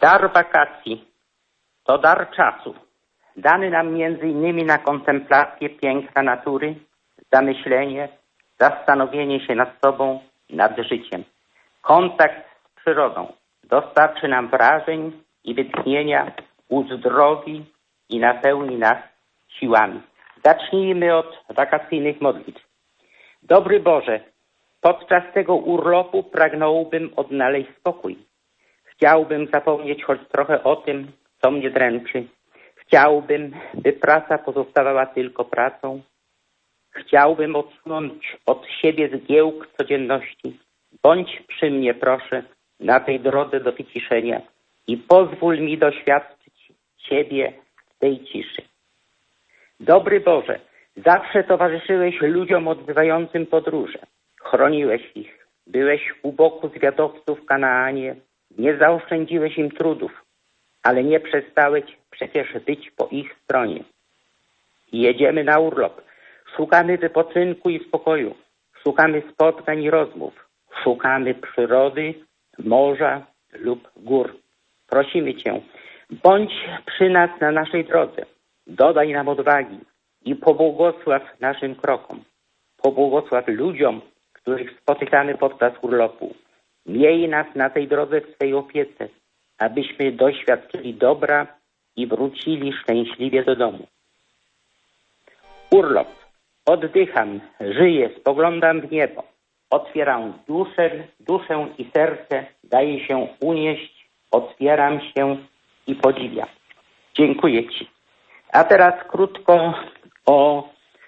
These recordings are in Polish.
Dar wakacji to dar czasu, dany nam między innymi na kontemplację piękna natury, zamyślenie, zastanowienie się nad sobą, nad życiem. Kontakt z przyrodą dostarczy nam wrażeń i wytchnienia, uzdrowi i napełni nas siłami. Zacznijmy od wakacyjnych modlitw. Dobry Boże, podczas tego urlopu pragnąłbym odnaleźć spokój. Chciałbym zapomnieć choć trochę o tym, co mnie dręczy. Chciałbym, by praca pozostawała tylko pracą. Chciałbym odsunąć od siebie zgiełk codzienności. Bądź przy mnie, proszę, na tej drodze do wyciszenia i pozwól mi doświadczyć Ciebie w tej ciszy. Dobry Boże, zawsze towarzyszyłeś ludziom odbywającym podróże. Chroniłeś ich. Byłeś u boku zwiadowców w Kanaanie. Nie zaoszczędziłeś im trudów, ale nie przestałeś przecież być po ich stronie. Jedziemy na urlop. Szukamy wypoczynku i spokoju. Szukamy spotkań i rozmów. Szukamy przyrody, morza lub gór. Prosimy Cię, bądź przy nas na naszej drodze. Dodaj nam odwagi i pobłogosław naszym krokom. Pobłogosław ludziom, których spotykamy podczas urlopu. Miej nas na tej drodze w swej opiece, abyśmy doświadczyli dobra i wrócili szczęśliwie do domu. Urlop. Oddycham, żyję, spoglądam w niebo. Otwieram duszę i serce, daję się unieść, otwieram się i podziwiam. Dziękuję Ci. A teraz krótko o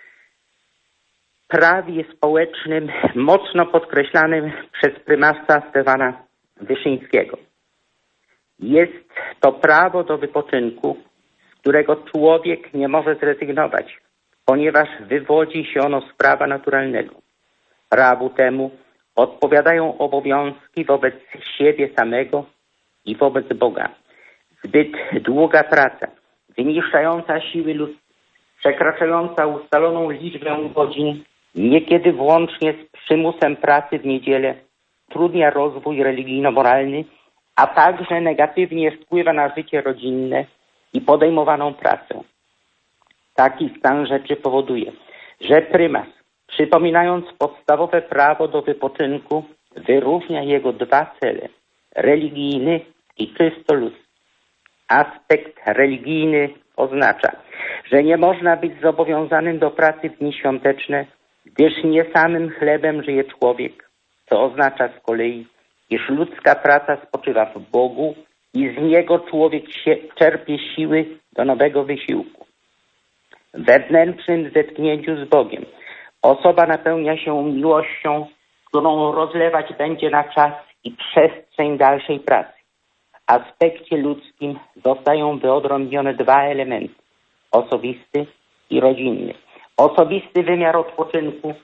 prawie społecznym, mocno podkreślanym przez prymasa Stefana Wyszyńskiego. Jest to prawo do wypoczynku, z którego człowiek nie może zrezygnować, ponieważ wywodzi się ono z prawa naturalnego. Prawu temu odpowiadają obowiązki wobec siebie samego i wobec Boga. Zbyt długa praca, wyniszczająca siły ludzkie, przekraczająca ustaloną liczbę godzin, niekiedy włącznie z przymusem pracy w niedzielę, utrudnia rozwój religijno-moralny, a także negatywnie wpływa na życie rodzinne i podejmowaną pracę. Taki stan rzeczy powoduje, że prymas, przypominając podstawowe prawo do wypoczynku, wyróżnia jego dwa cele: religijny i czysto ludzki. Aspekt religijny oznacza, że nie można być zobowiązanym do pracy w dni świąteczne, gdyż nie samym chlebem żyje człowiek, co oznacza z kolei, iż ludzka praca spoczywa w Bogu i z Niego człowiek czerpie siły do nowego wysiłku. W wewnętrznym zetknięciu z Bogiem osoba napełnia się miłością, którą rozlewać będzie na czas i przestrzeń dalszej pracy. W aspekcie ludzkim zostają wyodrębnione dwa elementy: osobisty i rodzinny. Osobisty wymiar odpoczynku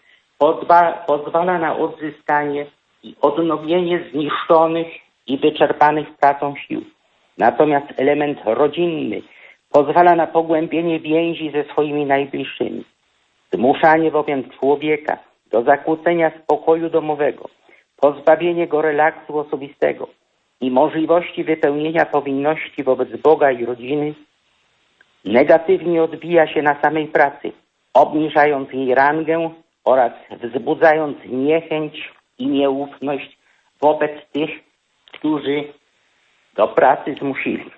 pozwala na odzyskanie i odnowienie zniszczonych i wyczerpanych pracą sił. Natomiast element rodzinny pozwala na pogłębienie więzi ze swoimi najbliższymi. Zmuszanie bowiem człowieka do zakłócenia spokoju domowego, pozbawienie go relaksu osobistego i możliwości wypełnienia powinności wobec Boga i rodziny negatywnie odbija się na samej pracy, obniżając jej rangę oraz wzbudzając niechęć i nieufność wobec tych, którzy do pracy zmusili.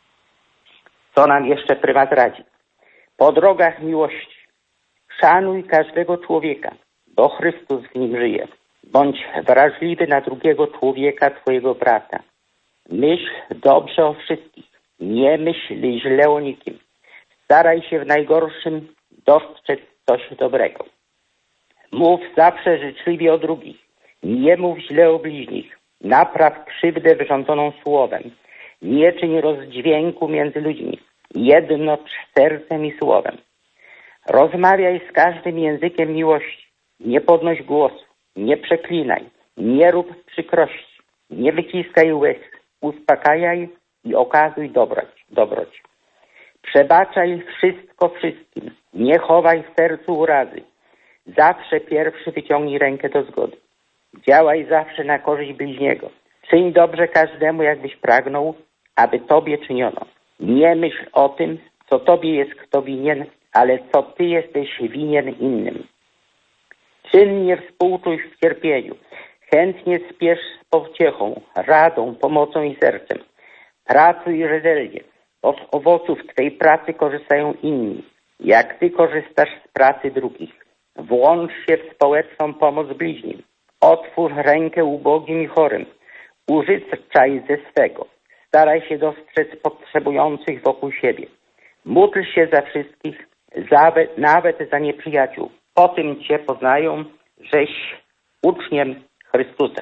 Co nam jeszcze prymas radzi? Po drogach miłości szanuj każdego człowieka, bo Chrystus w nim żyje. Bądź wrażliwy na drugiego człowieka, twojego brata. Myśl dobrze o wszystkich. Nie myśl źle o nikim. Staraj się w najgorszym dostrzec coś dobrego. Mów zawsze życzliwie o drugich. Nie mów źle o bliźnich. Napraw krzywdę wyrządzoną słowem. Nie czyń rozdźwięku między ludźmi. Jednocz sercem i słowem. Rozmawiaj z każdym językiem miłości. Nie podnoś głosu. Nie przeklinaj. Nie rób przykrości. Nie wyciskaj łez. Uspokajaj i okazuj dobroć. Przebaczaj wszystko wszystkim. Nie chowaj w sercu urazy. Zawsze pierwszy wyciągnij rękę do zgody. Działaj zawsze na korzyść bliźniego. Czyń dobrze każdemu, jakbyś pragnął, aby Tobie czyniono. Nie myśl o tym, co Tobie jest kto winien, ale co Ty jesteś winien innym. Czynnie współczuj w cierpieniu, chętnie spiesz z pociechą, radą, pomocą i sercem. Pracuj rzetelnie, bo z owoców Twej pracy korzystają inni, jak Ty korzystasz z pracy drugich. Włącz się w społeczną pomoc bliźnim. Otwórz rękę ubogim i chorym. Użyczaj ze swego. Staraj się dostrzec potrzebujących wokół siebie. Módl się za wszystkich, nawet za nieprzyjaciół. Po tym Cię poznają, żeś uczniem Chrystusa.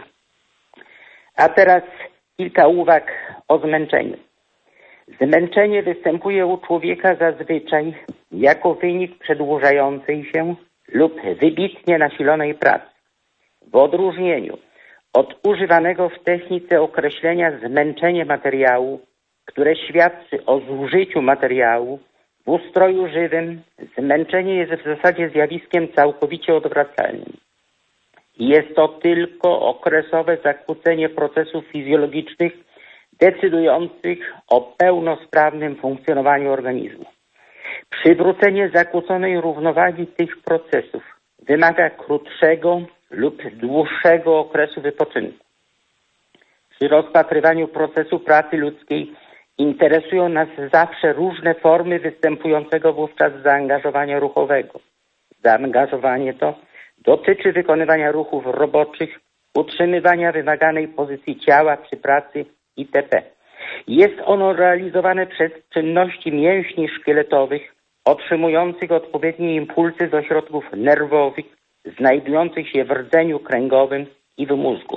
A teraz kilka uwag o zmęczeniu. Zmęczenie występuje u człowieka zazwyczaj jako wynik przedłużającej się lub wybitnie nasilonej pracy. W odróżnieniu od używanego w technice określenia zmęczenie materiału, które świadczy o zużyciu materiału, w ustroju żywym zmęczenie jest w zasadzie zjawiskiem całkowicie odwracalnym. Jest to tylko okresowe zakłócenie procesów fizjologicznych decydujących o pełnosprawnym funkcjonowaniu organizmu. Przywrócenie zakłóconej równowagi tych procesów wymaga krótszego lub dłuższego okresu wypoczynku. Przy rozpatrywaniu procesu pracy ludzkiej interesują nas zawsze różne formy występującego wówczas zaangażowania ruchowego. Zaangażowanie to dotyczy wykonywania ruchów roboczych, utrzymywania wymaganej pozycji ciała przy pracy itp. Jest ono realizowane przez czynności mięśni szkieletowych otrzymujących odpowiednie impulsy z ośrodków nerwowych znajdujących się w rdzeniu kręgowym i w mózgu.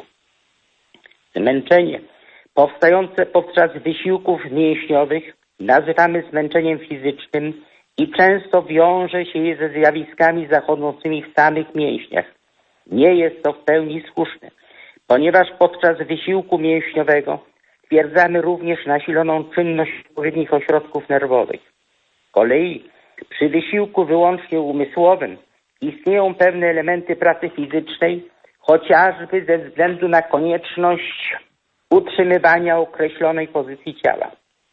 Zmęczenie powstające podczas wysiłków mięśniowych nazywamy zmęczeniem fizycznym i często wiąże się je ze zjawiskami zachodzącymi w samych mięśniach. Nie jest to w pełni słuszne, ponieważ podczas wysiłku mięśniowego stwierdzamy również nasiloną czynność odpowiednich ośrodków nerwowych. Z kolei przy wysiłku wyłącznie umysłowym istnieją pewne elementy pracy fizycznej, chociażby ze względu na konieczność utrzymywania określonej pozycji ciała.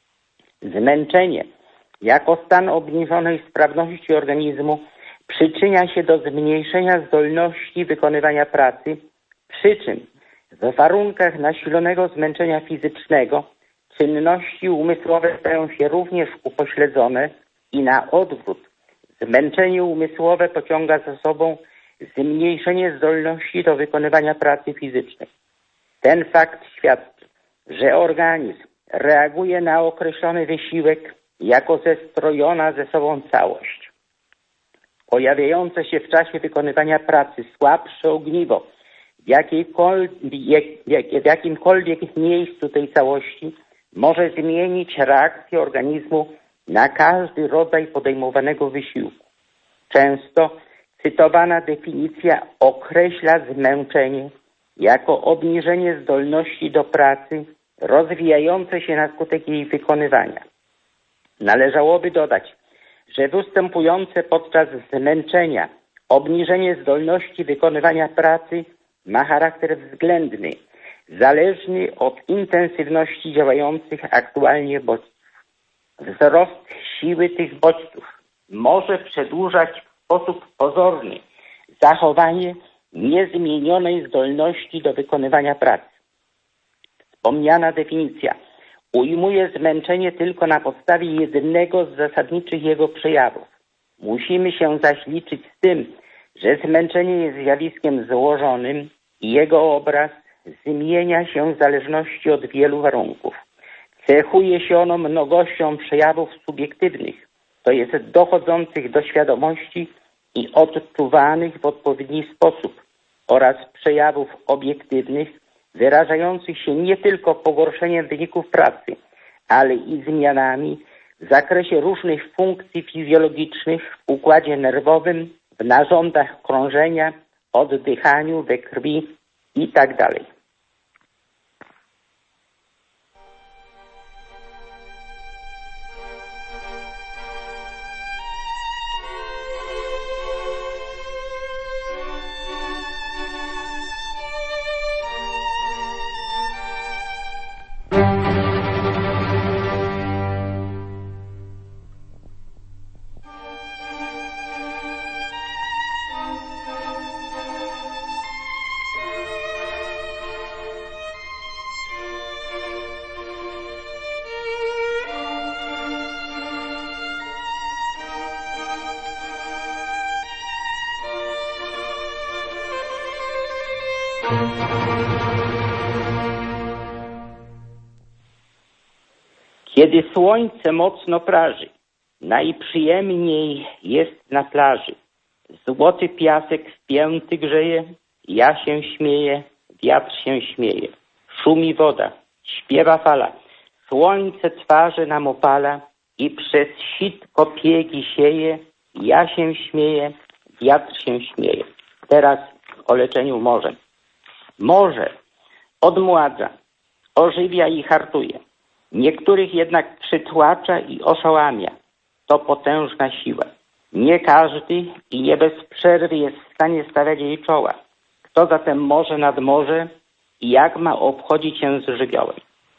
Zmęczenie jako stan obniżonej sprawności organizmu przyczynia się do zmniejszenia zdolności wykonywania pracy, przy czym w warunkach nasilonego zmęczenia fizycznego czynności umysłowe stają się również upośledzone i na odwrót zmęczenie umysłowe pociąga za sobą zmniejszenie zdolności do wykonywania pracy fizycznej. Ten fakt świadczy, że organizm reaguje na określony wysiłek jako zestrojona ze sobą całość. Pojawiające się w czasie wykonywania pracy słabsze ogniwo w jakimkolwiek miejscu tej całości może zmienić reakcję organizmu na każdy rodzaj podejmowanego wysiłku. Często cytowana definicja określa zmęczenie jako obniżenie zdolności do pracy rozwijające się na skutek jej wykonywania. Należałoby dodać, że występujące podczas zmęczenia obniżenie zdolności wykonywania pracy ma charakter względny, zależny od intensywności działających aktualnie bodźców. Wzrost siły tych bodźców może przedłużać w sposób pozorny zachowanie niezmienionej zdolności do wykonywania pracy. Wspomniana definicja ujmuje zmęczenie tylko na podstawie jednego z zasadniczych jego przejawów. Musimy się zaś liczyć z tym, że zmęczenie jest zjawiskiem złożonym i jego obraz zmienia się w zależności od wielu warunków. Cechuje się ono mnogością przejawów subiektywnych, to jest dochodzących do świadomości i odczuwanych w odpowiedni sposób, oraz przejawów obiektywnych wyrażających się nie tylko pogorszeniem wyników pracy, ale i zmianami w zakresie różnych funkcji fizjologicznych w układzie nerwowym, w narządach krążenia, oddychaniu, we krwi itd. Kiedy słońce mocno praży, najprzyjemniej jest na plaży. Złoty piasek wpięty grzeje, ja się śmieję, wiatr się śmieje. Szumi woda, śpiewa fala, słońce twarze nam opala i przez sitko piegi sieje, ja się śmieję, wiatr się śmieje. Teraz o leczeniu morzem. Morze odmładza, ożywia i hartuje. Niektórych jednak przytłacza i oszałamia. To potężna siła. Nie każdy i nie bez przerwy jest w stanie stawiać jej czoła. Kto zatem może nad morze i jak ma obchodzić się z żywiołem?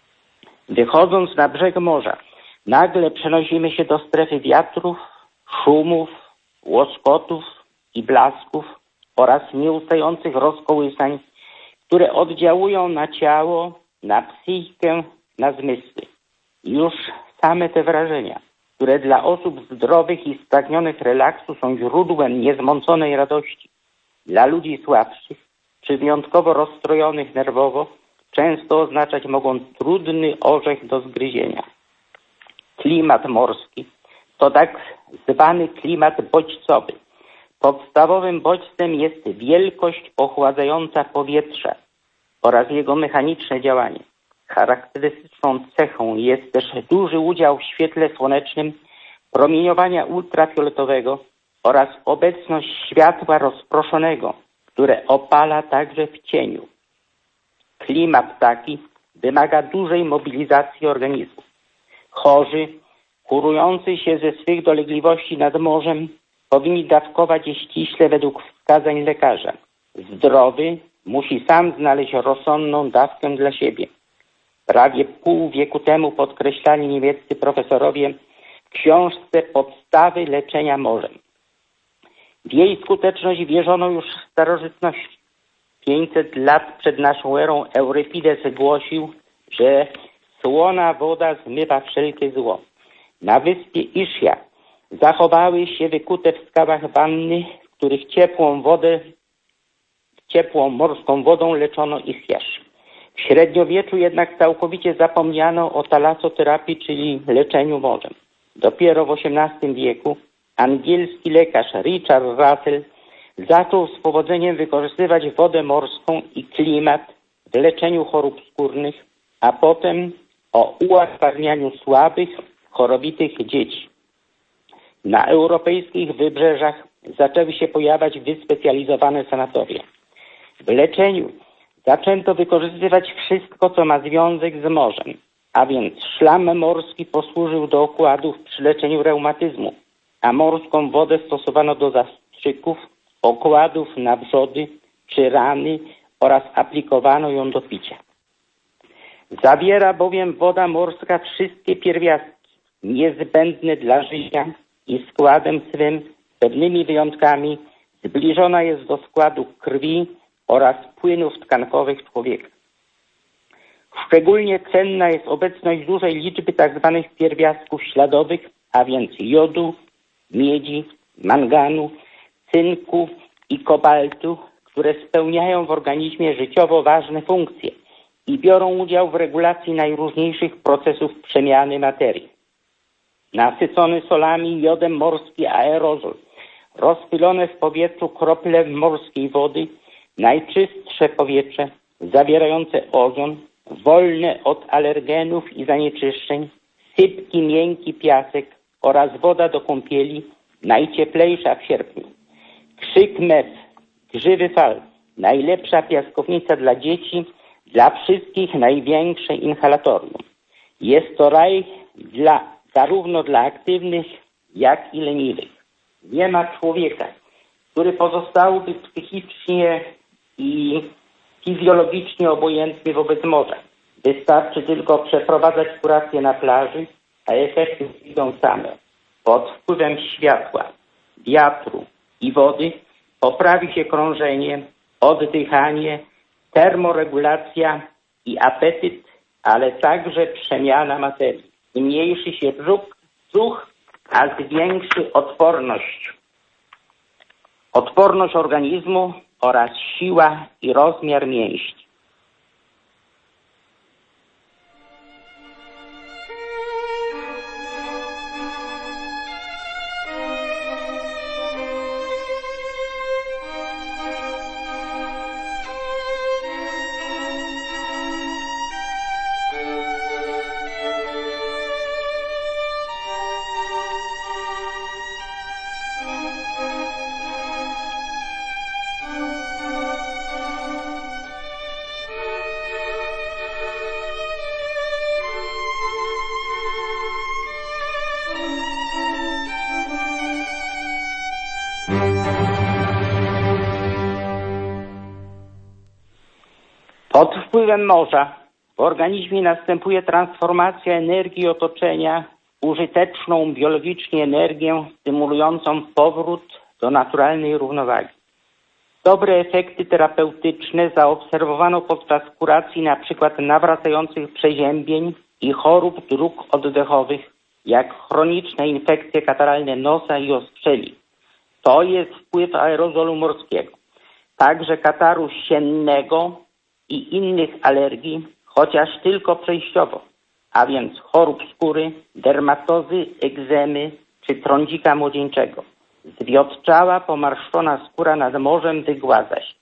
Wychodząc na brzeg morza, nagle przenosimy się do strefy wiatrów, szumów, łoskotów i blasków oraz nieustających rozkołysań, które oddziałują na ciało, na psychikę, na zmysły. Już same te wrażenia, które dla osób zdrowych i spragnionych relaksu są źródłem niezmąconej radości, dla ludzi słabszych czy wyjątkowo rozstrojonych nerwowo często oznaczać mogą trudny orzech do zgryzienia. Klimat morski to tak zwany klimat bodźcowy. Podstawowym bodźcem jest wielkość ochładzająca powietrza oraz jego mechaniczne działanie. Charakterystyczną cechą jest też duży udział w świetle słonecznym, promieniowania ultrafioletowego oraz obecność światła rozproszonego, które opala także w cieniu. Klimat taki wymaga dużej mobilizacji organizmu. Chorzy, kurujący się ze swych dolegliwości nad morzem, powinni dawkować je ściśle według wskazań lekarza. Zdrowy musi sam znaleźć rozsądną dawkę dla siebie. Prawie pół wieku temu podkreślali niemieccy profesorowie w książce Podstawy leczenia morzem. W jej skuteczność wierzono już w starożytności. 500 lat przed naszą erą Eurypides głosił, że słona woda zmywa wszelkie zło. Na wyspie Ischia zachowały się wykute w skałach wanny, w których ciepłą morską wodą leczono Ischiasz. W średniowieczu jednak całkowicie zapomniano o talassoterapii, czyli leczeniu morzem. Dopiero w XVIII wieku angielski lekarz Richard Russell zaczął z powodzeniem wykorzystywać wodę morską i klimat w leczeniu chorób skórnych, a potem o ułatwianiu słabych, chorowitych dzieci. Na europejskich wybrzeżach zaczęły się pojawiać wyspecjalizowane sanatoria. W leczeniu zaczęto wykorzystywać wszystko, co ma związek z morzem, a więc szlam morski posłużył do okładów przy leczeniu reumatyzmu, a morską wodę stosowano do zastrzyków, okładów na wrzody czy rany oraz aplikowano ją do picia. Zawiera bowiem woda morska wszystkie pierwiastki niezbędne dla życia i składem swym, z pewnymi wyjątkami, zbliżona jest do składu krwi oraz płynów tkankowych człowieka. Szczególnie cenna jest obecność dużej liczby tzw. pierwiastków śladowych, a więc jodu, miedzi, manganu, cynku i kobaltu, które spełniają w organizmie życiowo ważne funkcje i biorą udział w regulacji najróżniejszych procesów przemiany materii. Nasycony solami jodem morski aerozol, rozpylone w powietrzu krople morskiej wody, najczystsze powietrze zawierające ozon, wolne od alergenów i zanieczyszczeń, sypki, miękki piasek oraz woda do kąpieli, najcieplejsza w sierpniu. Krzyk mew, grzywy fal, najlepsza piaskownica dla dzieci, dla wszystkich największe inhalatorium. Jest to raj zarówno dla aktywnych, jak i leniwych. Nie ma człowieka, który pozostałby psychicznie i fizjologicznie obojętny wobec morza. Wystarczy tylko przeprowadzać kurację na plaży, a efekty idą same. Pod wpływem światła, wiatru i wody poprawi się krążenie, oddychanie, termoregulacja i apetyt, ale także przemiana materii. Zmniejszy się brzuch, a zwiększy odporność organizmu oraz siła i rozmiar mięśni. wpływem morza w organizmie następuje transformacja energii otoczenia w użyteczną biologicznie energię stymulującą powrót do naturalnej równowagi. Dobre efekty terapeutyczne zaobserwowano podczas kuracji np. nawracających przeziębień i chorób dróg oddechowych, jak chroniczne infekcje kataralne nosa i ostrzeli. To jest wpływ aerozolu morskiego. Także kataru siennego i innych alergii, chociaż tylko przejściowo, a więc chorób skóry, dermatozy, egzemy czy trądzika młodzieńczego. Zwiotczała, pomarszczona skóra nad morzem wygładza się.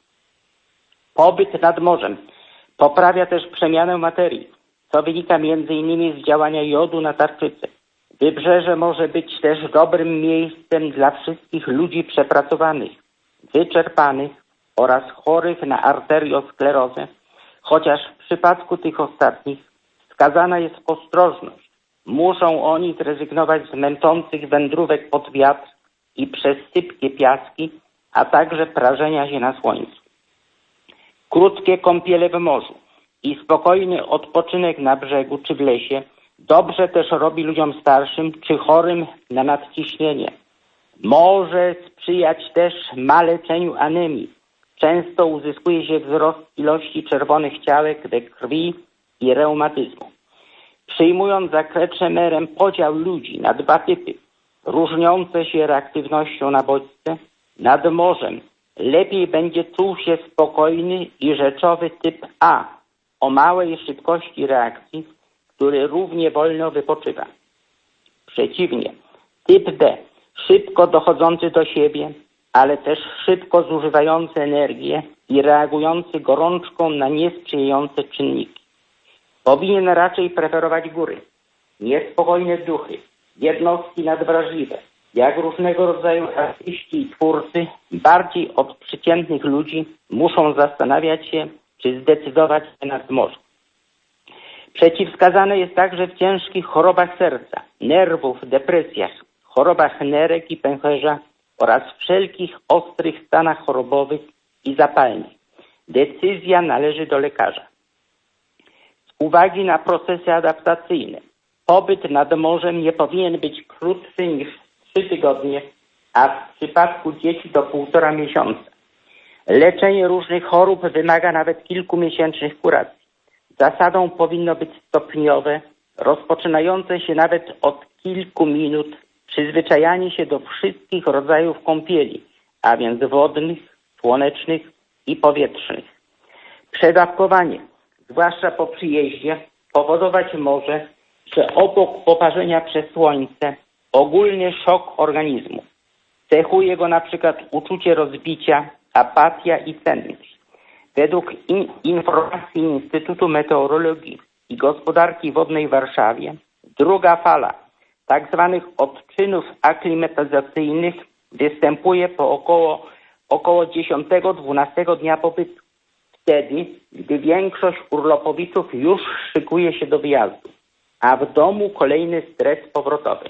Pobyt nad morzem poprawia też przemianę materii, co wynika m.in. z działania jodu na tarczycę. Wybrzeże może być też dobrym miejscem dla wszystkich ludzi przepracowanych, wyczerpanych oraz chorych na arteriosklerozę, chociaż w przypadku tych ostatnich wskazana jest ostrożność. Muszą oni zrezygnować z męczących wędrówek pod wiatr i przez sypkie piaski, a także prażenia się na słońcu. Krótkie kąpiele w morzu i spokojny odpoczynek na brzegu czy w lesie dobrze też robi ludziom starszym czy chorym na nadciśnienie. Może sprzyjać też maleczeniu anemii. Często uzyskuje się wzrost ilości czerwonych ciałek we krwi i reumatyzmu. Przyjmując za Kretschmerem podział ludzi na dwa typy, różniące się reaktywnością na bodźce, nad morzem lepiej będzie czuł się spokojny i rzeczowy typ A o małej szybkości reakcji, który równie wolno wypoczywa. Przeciwnie, typ B, szybko dochodzący do siebie, ale też szybko zużywający energię i reagujący gorączką na niesprzyjające czynniki. Powinien raczej preferować góry, niespokojne duchy, jednostki nadwrażliwe, jak różnego rodzaju artyści i twórcy, bardziej od przeciętnych ludzi muszą zastanawiać się, czy zdecydować się nad morze. Przeciwwskazane jest także w ciężkich chorobach serca, nerwów, depresjach, chorobach nerek i pęcherza oraz wszelkich ostrych stanach chorobowych i zapalnych. Decyzja należy do lekarza. Z uwagi na procesy adaptacyjne, pobyt nad morzem nie powinien być krótszy niż 3 tygodnie, a w przypadku dzieci do 1,5 miesiąca. Leczenie różnych chorób wymaga nawet kilkumiesięcznych kuracji. Zasadą powinno być stopniowe, rozpoczynające się nawet od kilku minut, przyzwyczajanie się do wszystkich rodzajów kąpieli, a więc wodnych, słonecznych i powietrznych. Przedawkowanie, zwłaszcza po przyjeździe, powodować może, że obok poparzenia przez słońce ogólny szok organizmu. Cechuje go na przykład uczucie rozbicia, apatia i senność. Według informacji Instytutu Meteorologii i Gospodarki Wodnej w Warszawie druga fala tzw. odczynów aklimatyzacyjnych występuje po około 10-12 dnia pobytu. Wtedy, gdy większość urlopowiczów już szykuje się do wyjazdu, a w domu kolejny stres powrotowy.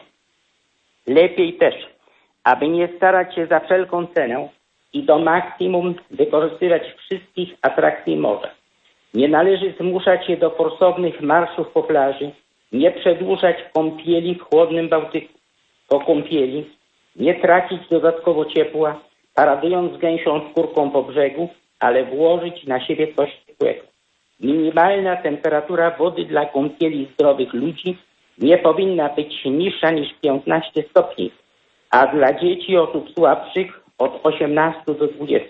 Lepiej też, aby nie starać się za wszelką cenę i do maksimum wykorzystywać wszystkich atrakcji morza. Nie należy zmuszać się do forsownych marszów po plaży, nie przedłużać kąpieli w chłodnym Bałtyku. Po kąpieli nie tracić dodatkowo ciepła, paradując z gęsią skórką po brzegu, ale włożyć na siebie coś ciepłego. Minimalna temperatura wody dla kąpieli zdrowych ludzi nie powinna być niższa niż 15 stopni, a dla dzieci osób słabszych od 18 do 20.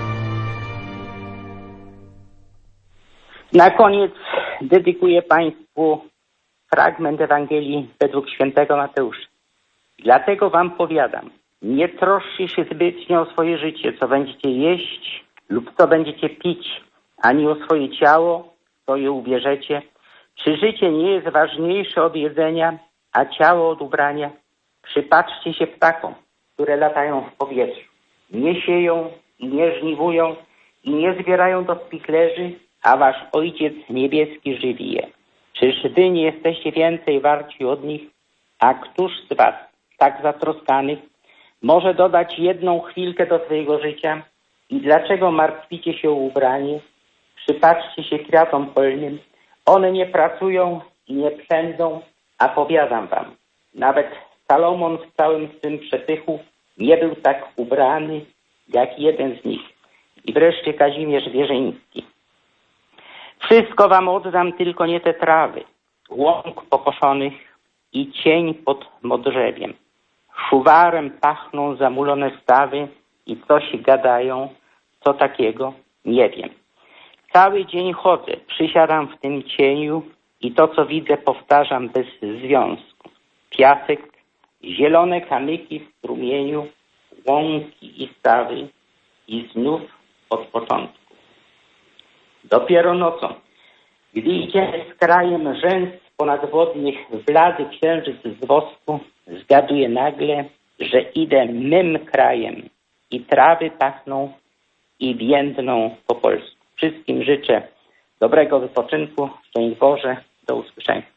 Na koniec dedykuję Państwu Państwu fragment Ewangelii według świętego Mateusza. Dlatego wam powiadam, nie troszcie się zbytnio o swoje życie, co będziecie jeść lub co będziecie pić, ani o swoje ciało, co je ubierzecie. Czy życie nie jest ważniejsze od jedzenia, a ciało od ubrania? Przypatrzcie się ptakom, które latają w powietrzu. Nie sieją i nie żniwują i nie zbierają do spichlerzy, a wasz Ojciec Niebieski żywi je. Czyż wy nie jesteście więcej warci od nich? A któż z was, tak zatroskanych, może dodać jedną chwilkę do swojego życia? I dlaczego martwicie się o ubranie? Przypatrzcie się kwiatom polnym. One nie pracują i nie przędzą, a powiadam wam, nawet Salomon w całym swym przepychu nie był tak ubrany, jak jeden z nich. I wreszcie Kazimierz Wierzyński. Wszystko wam oddam, tylko nie te trawy, łąk pokoszonych i cień pod modrzewiem. Szuwarem pachną zamulone stawy i coś gadają, co takiego nie wiem. Cały dzień chodzę, przysiadam w tym cieniu i to, co widzę, powtarzam bez związku. Piasek, zielone kamyki w strumieniu, łąki i stawy i znów od początku. Dopiero nocą, gdy idziemy z krajem rzęs ponadwodnych, blady księżyc z wosku, zgaduję nagle, że idę mym krajem i trawy pachną i więdną po polsku. Wszystkim życzę dobrego wypoczynku. Szczęść Boże. Do usłyszenia.